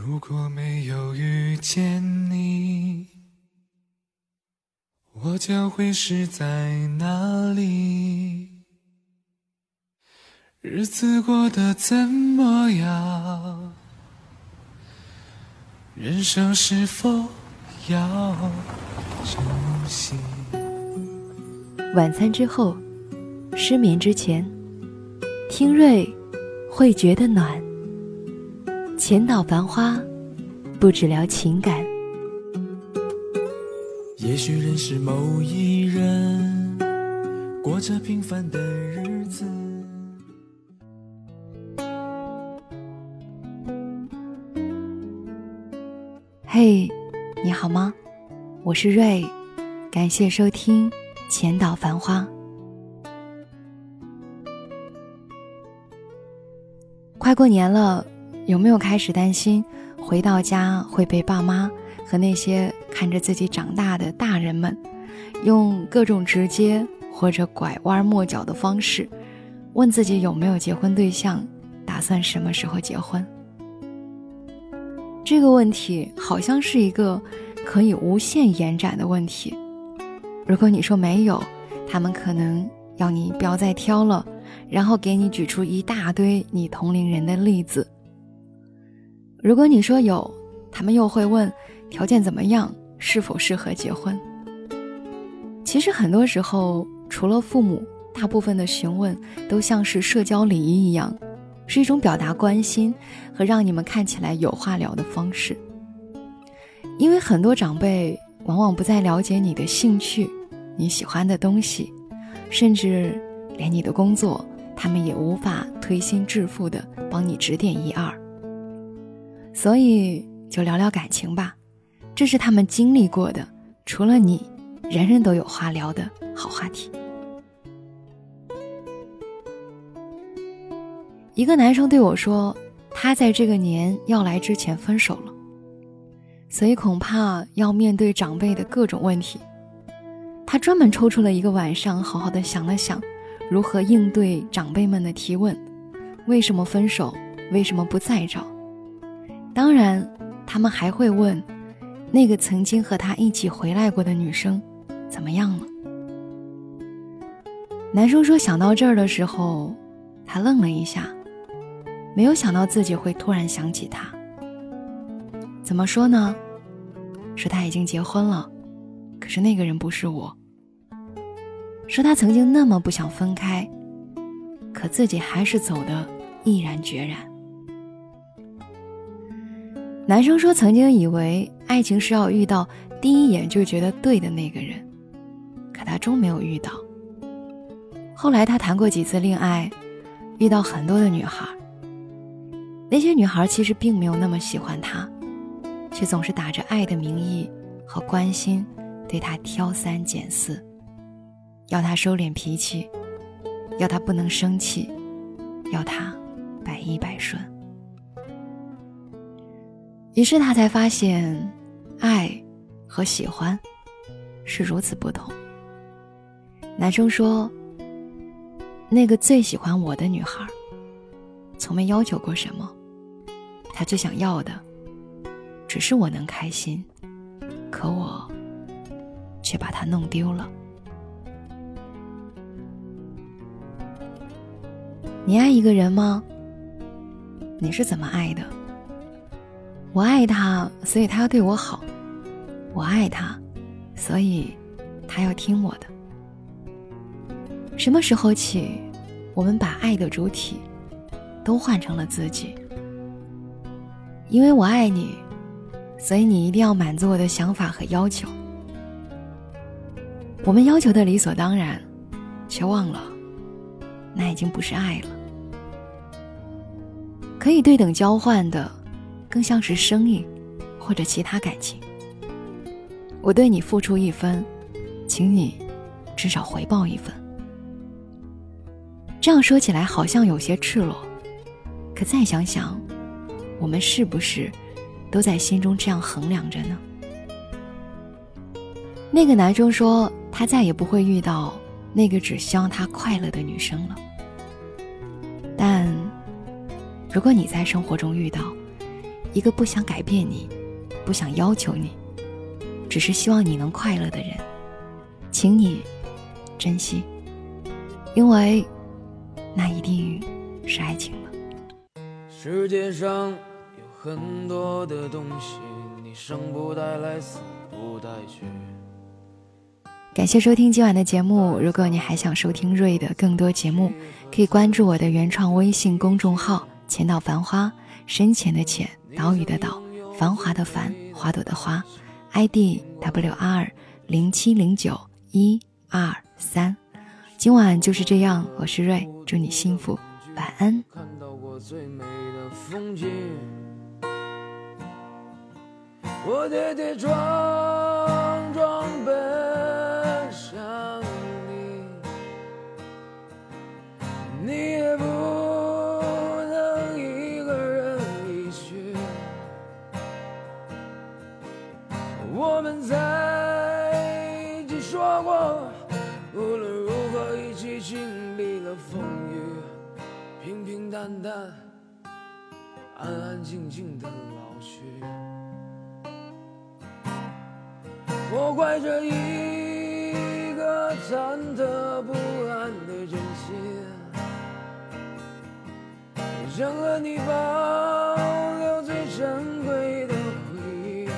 如果没有遇见你，我将会是在哪里？日子过得怎么样？人生是否要珍惜？ 晚餐之后，失眠之前，听瑞会觉得暖。浅岛繁花，不只聊情感。 也许认识某一人，过着平凡的日子。 嘿，你好吗？我是瑞，感谢收听浅岛繁花。快过年了，有没有开始担心回到家会被爸妈和那些看着自己长大的大人们用各种直接或者拐弯抹角的方式问自己有没有结婚对象，打算什么时候结婚？这个问题好像是一个可以无限延展的问题。如果你说没有，他们可能要你不要再挑了，然后给你举出一大堆你同龄人的例子。如果你说有，他们又会问条件怎么样，是否适合结婚。其实很多时候，除了父母，大部分的询问都像是社交礼仪一样，是一种表达关心和让你们看起来有话聊的方式。因为很多长辈往往不再了解你的兴趣，你喜欢的东西，甚至连你的工作，他们也无法推心置腹地帮你指点一二。所以就聊聊感情吧，这是他们经历过的，除了你，人人都有话聊的好话题。一个男生对我说，他在这个年要来之前分手了，所以恐怕要面对长辈的各种问题。他专门抽出了一个晚上，好好的想了想如何应对长辈们的提问，为什么分手，为什么不再找。当然他们还会问那个曾经和他一起回来过的女生怎么样了。男生说想到这儿的时候，他愣了一下，没有想到自己会突然想起他。怎么说呢？说他已经结婚了，可是那个人不是我。说他曾经那么不想分开，可自己还是走得毅然决然。男生说曾经以为爱情是要遇到第一眼就觉得对的那个人，可他终没有遇到。后来他谈过几次恋爱，遇到很多的女孩，那些女孩其实并没有那么喜欢他，却总是打着爱的名义和关心对他挑三拣四，要他收敛脾气，要他不能生气，要他百依百顺。于是他才发现，爱和喜欢是如此不同。男生说，那个最喜欢我的女孩，从没要求过什么，她最想要的只是我能开心，可我却把她弄丢了。你爱一个人吗？你是怎么爱的？我爱他，所以他要对我好。我爱他，所以他要听我的。什么时候起，我们把爱的主体都换成了自己？因为我爱你，所以你一定要满足我的想法和要求。我们要求的理所当然，却忘了，那已经不是爱了。可以对等交换的，更像是生意或者其他感情。我对你付出1分，请你至少回报1分。这样说起来好像有些赤裸，可再想想，我们是不是都在心中这样衡量着呢？那个男生说，他再也不会遇到那个只希望他快乐的女生了。但如果你在生活中遇到一个不想改变你，不想要求你，只是希望你能快乐的人，请你珍惜，因为那一定是爱情了。 世界上有很多的东西，你生不带来，死不带去。 感谢收听今晚的节目，如果你还想收听瑞的更多节目，可以关注我的原创微信公众号浅岛繁花，深浅的浅，岛屿的岛，繁华的繁，花朵的花， ID WR0709123。今晚就是这样，我是瑞，祝你幸福，晚安。 看到过最美的风景，我跌跌撞撞奔向你，你也不能一个人离去。我们在一起说过，无论如何一起经历了风雨，平平淡淡，安安静静的老去。我怀着一个忐忑不安的真心，想和你保留最珍贵的回忆。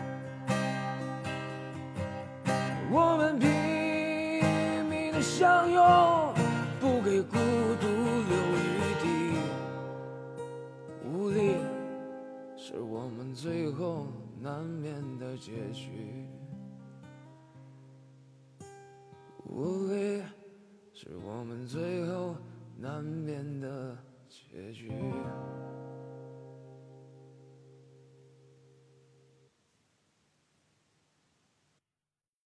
我们拼命的相拥，不给孤独留余地。无力是我们最后难免的结局，无力是我们最后难免的结局。